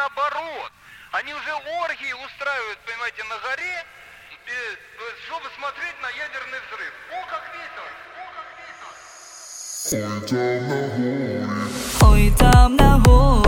наоборот. Они уже оргии устраивают, понимаете, на горе, чтобы смотреть на ядерный взрыв. О, как весело! О, как весело! Ой, там на горе.